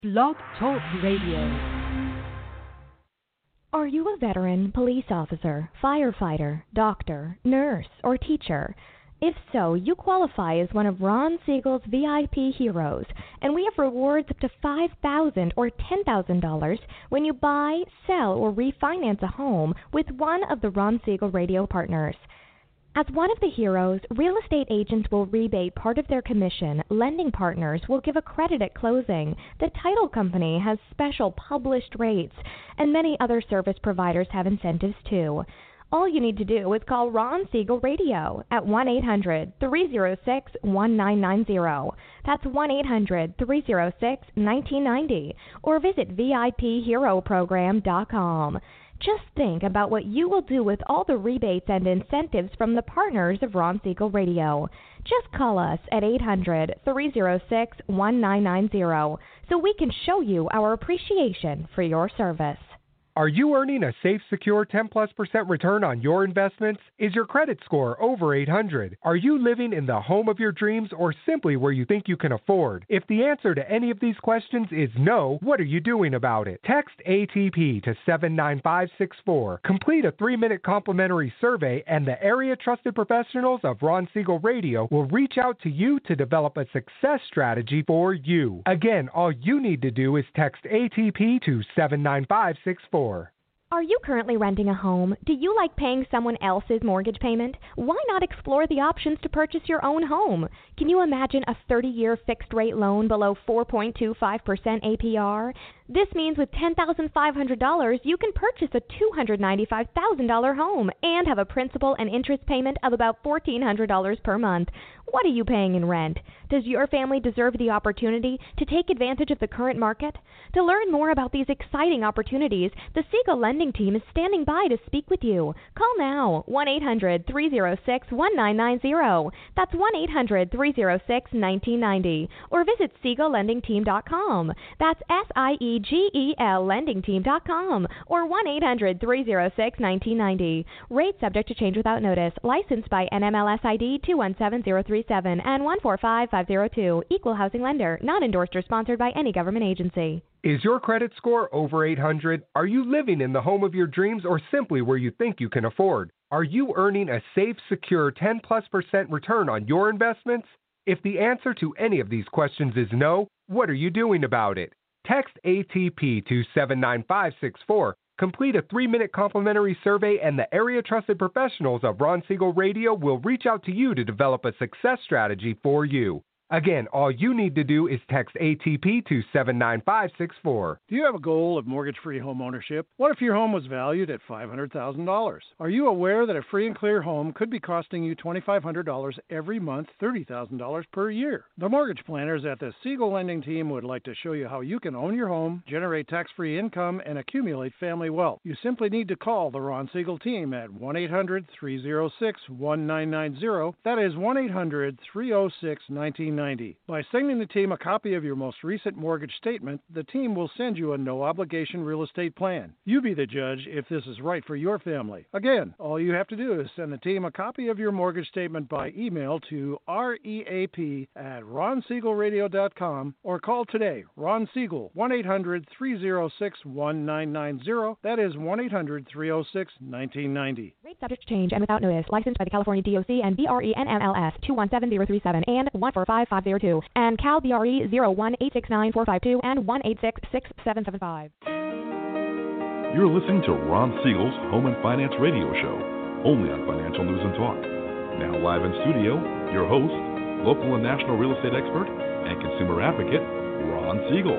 Blog Talk Radio. Are you a veteran, police officer, firefighter, doctor, nurse, or teacher? If so, you qualify as one of Ron Siegel's VIP heroes, and we have rewards up to $5,000 or $10,000 when you buy, sell, or refinance a home with one of the Ron Siegel radio partners. As one of the heroes, real estate agents will rebate part of their commission, lending partners will give a credit at closing, the title company has special published rates, and many other service providers have incentives too. All you need to do is call Ron Siegel Radio at 1-800-306-1990. That's 1-800-306-1990. Or visit VIPHeroProgram.com. Just think about what you will do with all the rebates and incentives from the partners of Ron Siegel Radio. Just call us at 800-306-1990 so we can show you our appreciation for your service. Are you earning a safe, secure 10+% return on your investments? Is your credit score over 800? Are you living in the home of your dreams or simply where you think you can afford? If the answer to any of these questions is no, what are you doing about it? Text ATP to 79564. Complete a 3-minute complimentary survey and the area trusted professionals of Ron Siegel Radio will reach out to you to develop a success strategy for you. Again, all you need to do is text ATP to 79564. Are you currently renting a home? Do you like paying someone else's mortgage payment? Why not explore the options to purchase your own home? Can you imagine a 30-year fixed-rate loan below 4.25% APR? This means with $10,500, you can purchase a $295,000 home and have a principal and interest payment of about $1,400 per month. What are you paying in rent? Does your family deserve the opportunity to take advantage of the current market? To learn more about these exciting opportunities, the Siegel Lending Team is standing by to speak with you. Call now, 1-800-306-1990. That's 1-800-306-1990. Or visit SiegelLendingTeam.com. That's SIEGEL LendingTeam.com. Or 1-800-306-1990. Rate subject to change without notice. Licensed by NMLS ID 217037 and 145502. Equal housing lender. Not endorsed or sponsored by any government agency. Is your credit score over 800? Are you living in the home of your dreams or simply where you think you can afford? Are you earning a safe, secure 10+% return on your investments? If the answer to any of these questions is no, what are you doing about it? Text ATP to 79564. Complete a 3-minute complimentary survey and the area trusted professionals of Ron Siegel Radio will reach out to you to develop a success strategy for you. Again, all you need to do is text ATP to 79564. Do you have a goal of mortgage-free home ownership? What if your home was valued at $500,000? Are you aware that a free and clear home could be costing you $2,500 every month, $30,000 per year? The mortgage planners at the Siegel Lending Team would like to show you how you can own your home, generate tax-free income, and accumulate family wealth. You simply need to call the Ron Siegel Team at 1-800-306-1990. That is 1-800-306-1990. By sending the team a copy of your most recent mortgage statement, the team will send you a no-obligation real estate plan. You be the judge if this is right for your family. Again, all you have to do is send the team a copy of your mortgage statement by email to reap@ronsiegelradio.com or call today, Ron Siegel, 1-800-306-1990. That is 1-800-306-1990. Rate subject to change and without notice. Licensed by the California DOC and BRENMLS 217037 and 145502 and Cal BRE 01869452 and 1866775. You're listening to Ron Siegel's Home and Finance Radio Show, only on Financial News and Talk. Now live in studio, your host, local and national real estate expert and consumer advocate, Ron Siegel.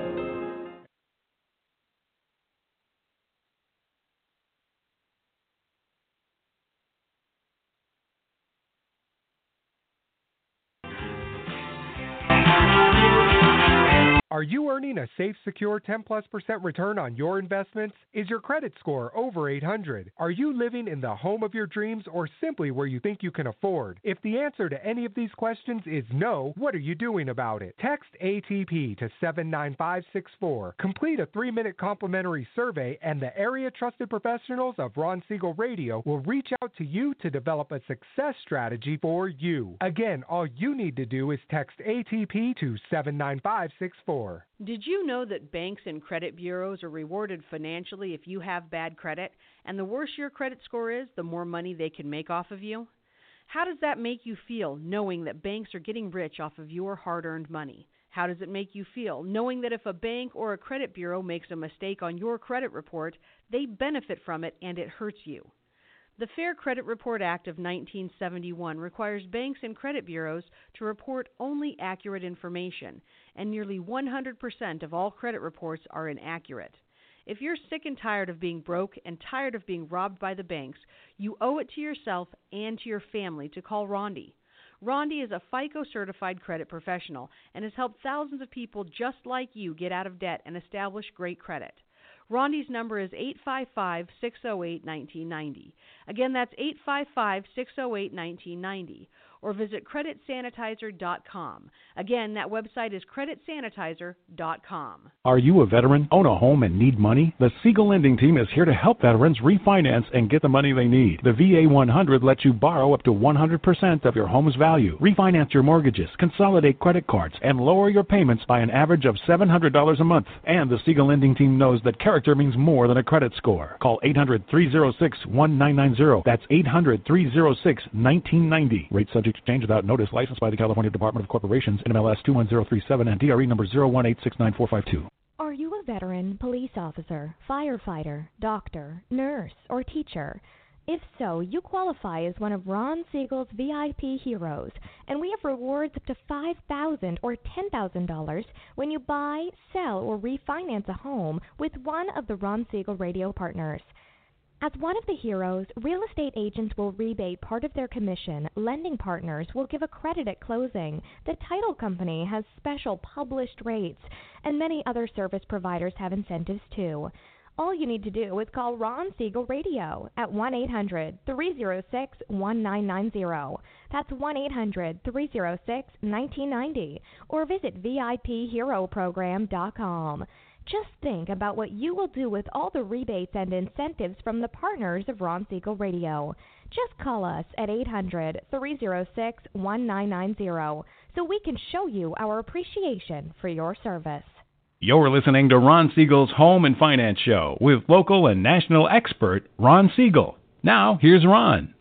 Are you earning a safe, secure 10+% return on your investments? Is your credit score over 800? Are you living in the home of your dreams or simply where you think you can afford? If the answer to any of these questions is no, what are you doing about it? Text ATP to 79564. Complete a 3-minute complimentary survey and the area trusted professionals of Ron Siegel Radio will reach out to you to develop a success strategy for you. Again, all you need to do is text ATP to 79564. more. Did you know that banks and credit bureaus are rewarded financially if you have bad credit? And the worse your credit score is, the more money they can make off of you? How does that make you feel, knowing that banks are getting rich off of your hard-earned money? How does it make you feel, knowing that if a bank or a credit bureau makes a mistake on your credit report, they benefit from it and it hurts you? The Fair Credit Report Act of 1971 requires banks and credit bureaus to report only accurate information, and nearly 100% of all credit reports are inaccurate. If you're sick and tired of being broke and tired of being robbed by the banks, you owe it to yourself and to your family to call Rondi. Rondi is a FICO-certified credit professional and has helped thousands of people just like you get out of debt and establish great credit. Rondi's number is 855-608-1990. Again, that's 855-608-1990. Or visit creditsanitizer.com. Again, that website is creditsanitizer.com. Are you a veteran, own a home, and need money? The Siegel Lending Team is here to help veterans refinance and get the money they need. The VA 100 lets you borrow up to 100% of your home's value, refinance your mortgages, consolidate credit cards, and lower your payments by an average of $700 a month. And the Siegel Lending Team knows that character means more than a credit score. Call 800-306-1990. That's 800-306-1990. Rate subject to change without notice. Licensed by the California Department of Corporations, NMLS 21037, and DRE number 018694552. Are you a veteran, police officer, firefighter, doctor, nurse, or teacher? If so, you qualify as one of Ron Siegel's VIP heroes, and we have rewards up to $5,000 or $10,000 when you buy, sell, or refinance a home with one of the Ron Siegel radio partners. As one of the heroes, real estate agents will rebate part of their commission, lending partners will give a credit at closing, the title company has special published rates, and many other service providers have incentives too. All you need to do is call Ron Siegel Radio at 1-800-306-1990. That's 1-800-306-1990. Or visit VIPHeroProgram.com. Just think about what you will do with all the rebates and incentives from the partners of Ron Siegel Radio. Just call us at 800-306-1990 so we can show you our appreciation for your service. You're listening to Ron Siegel's Home and Finance Show with local and national expert Ron Siegel. Now, here's Ron.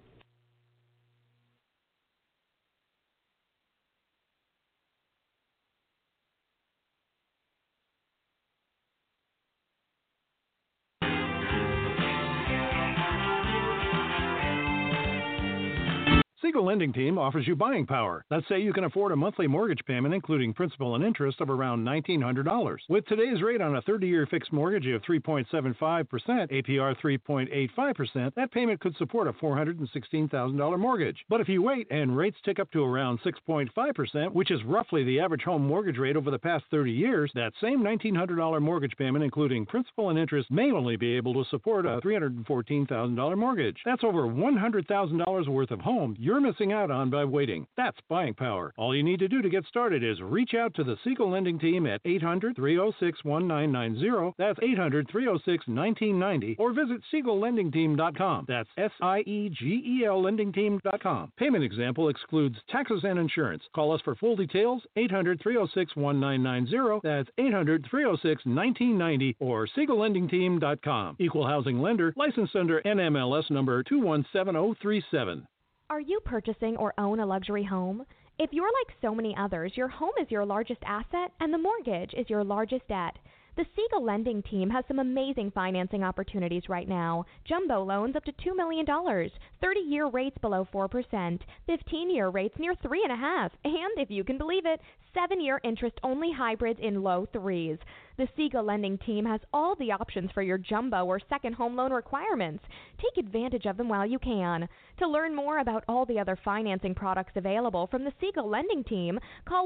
Siegel Lending Team offers you buying power. Let's say you can afford a monthly mortgage payment, including principal and interest, of around $1,900. With today's rate on a 30-year fixed mortgage of 3.75%, APR 3.85%, that payment could support a $416,000 mortgage. But if you wait and rates tick up to around 6.5%, which is roughly the average home mortgage rate over the past 30 years, that same $1,900 mortgage payment, including principal and interest, may only be able to support a $314,000 mortgage. That's over $100,000 worth of home you're missing out on by waiting. That's buying power. All you need to do to get started is reach out to the Siegel Lending Team at 800-306-1990. That's 800-306-1990. Or visit SiegelLendingTeam.com. That's SIEGEL LendingTeam.com. Payment example excludes taxes and insurance. Call us for full details. 800-306-1990. That's 800-306-1990 or SiegelLendingTeam.com. Equal housing lender. Licensed under NMLS number 217037. Are you purchasing or own a luxury home? If you're like so many others, your home is your largest asset and the mortgage is your largest debt. The Siegel Lending Team has some amazing financing opportunities right now. Jumbo loans up to $2 million, 30-year rates below 4%, 15-year rates near 3.5%, and if you can believe it, 7-year interest-only hybrids in low 3s. The Siegel Lending Team has all the options for your jumbo or second home loan requirements. Take advantage of them while you can. To learn more about all the other financing products available from the Siegel Lending Team, call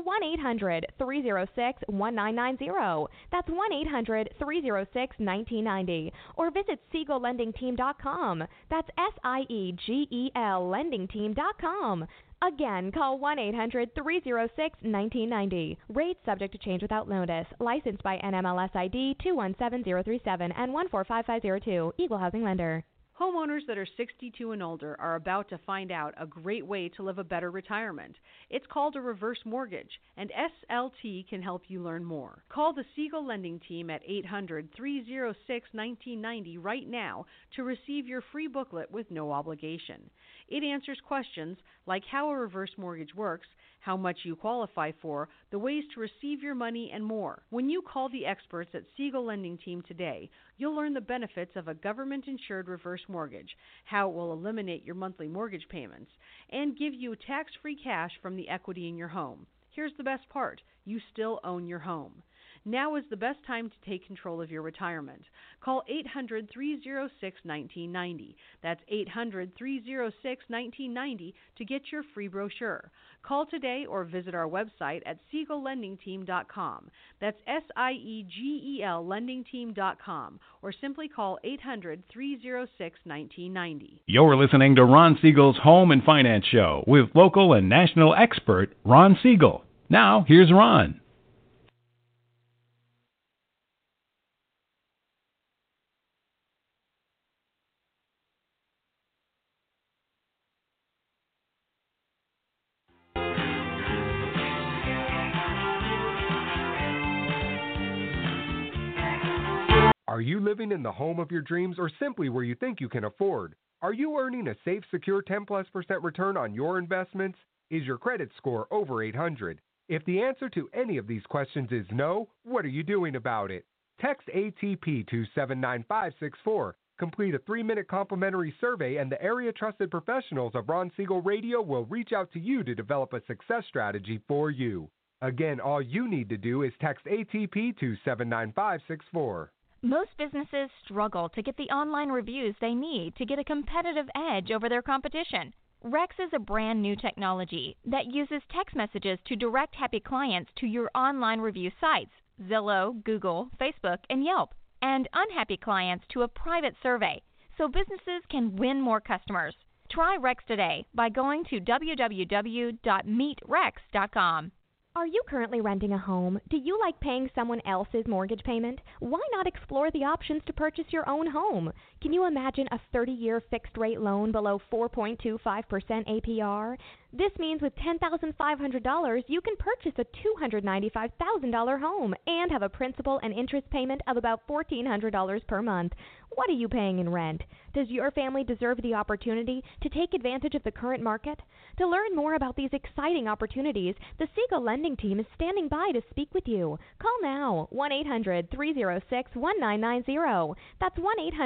1-800-306-1990. That's 1-800-306-1990. Or visit SiegelLendingTeam.com. That's SIEGEL LendingTeam.com. Again, call 1-800-306-1990. Rates subject to change without notice. Licensed by NMLS ID 217037 and 145502. Equal housing lender. Homeowners that are 62 and older are about to find out a great way to live a better retirement. It's called a reverse mortgage, and SLT can help you learn more. Call the Siegel Lending Team at 800-306-1990 right now to receive your free booklet with no obligation. It answers questions like how a reverse mortgage works, how much you qualify for, the ways to receive your money, and more. When you call the experts at Siegel Lending Team today, you'll learn the benefits of a government-insured reverse mortgage, how it will eliminate your monthly mortgage payments, and give you tax-free cash from the equity in your home. Here's the best part. You still own your home. Now is the best time to take control of your retirement. Call 800-306-1990. That's 800-306-1990 to get your free brochure. Call today or visit our website at SiegelLendingTeam.com. That's SIEGEL LendingTeam.com, or simply call 800-306-1990. You're listening to Ron Siegel's Home and Finance Show with local and national expert Ron Siegel. Now, here's Ron. Are you living in the home of your dreams or simply where you think you can afford? Are you earning a safe, secure 10+% return on your investments? Is your credit score over 800? If the answer to any of these questions is no, what are you doing about it? Text ATP to 79564. Complete a 3-minute complimentary survey and the area trusted professionals of Ron Siegel Radio will reach out to you to develop a success strategy for you. Again, all you need to do is text ATP to 79564. Most businesses struggle to get the online reviews they need to get a competitive edge over their competition. Rex is a brand new technology that uses text messages to direct happy clients to your online review sites, Zillow, Google, Facebook, and Yelp, and unhappy clients to a private survey, so businesses can win more customers. Try Rex today by going to www.meetrex.com. Are you currently renting a home? Do you like paying someone else's mortgage payment? Why not explore the options to purchase your own home? Can you imagine a 30-year fixed-rate loan below 4.25% APR? This means with $10,500, you can purchase a $295,000 home and have a principal and interest payment of about $1,400 per month. What are you paying in rent? Does your family deserve the opportunity to take advantage of the current market? To learn more about these exciting opportunities, the Siegel Lending Team is standing by to speak with you. Call now, 1-800-306-1990. That's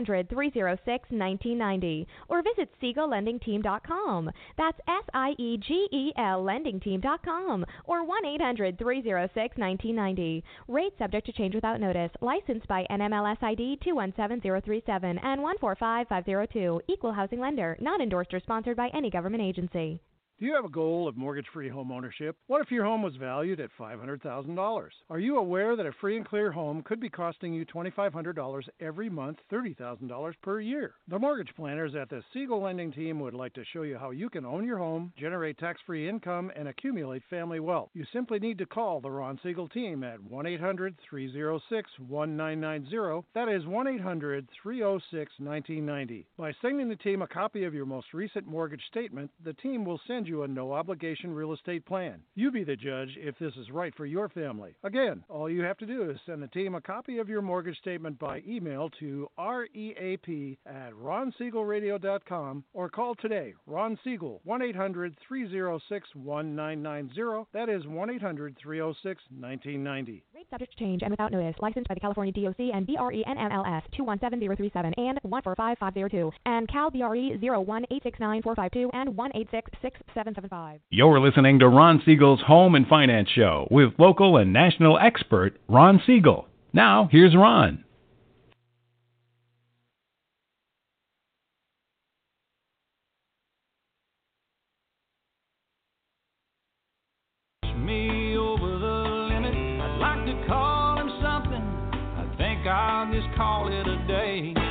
1-800-306-1990. Or visit SiegelLendingTeam.com. That's SIEGEL LendingTeam.com. Or 1-800-306-1990. Rate subject to change without notice. Licensed by NMLS ID 217037 and 145502. Equal housing lender. Not endorsed or sponsored by any government agency. Do you have a goal of mortgage-free home ownership? What if your home was valued at $500,000? Are you aware that a free and clear home could be costing you $2,500 every month, $30,000 per year? The mortgage planners at the Siegel Lending Team would like to show you how you can own your home, generate tax-free income, and accumulate family wealth. You simply need to call the Ron Siegel Team at 1-800-306-1990. That is 1-800-306-1990. By sending the team a copy of your most recent mortgage statement, the team will send you a no-obligation real estate plan. You be the judge if this is right for your family. Again, all you have to do is send the team a copy of your mortgage statement by email to reap@ronsiegelradio.com or call today, Ron Siegel, 1-800-306-1990. That is 1-800-306-1990. Rate subject to change and without notice. Licensed by the California DOC and BRE NMLS 217037 and 145502 and Cal BRE 0186945 and 1866775. You're listening to Ron Siegel's Home and Finance Show with local and national expert Ron Siegel. Now, here's Ron. Me over the limit. I'd like to call him something. I think I'll just call it a day.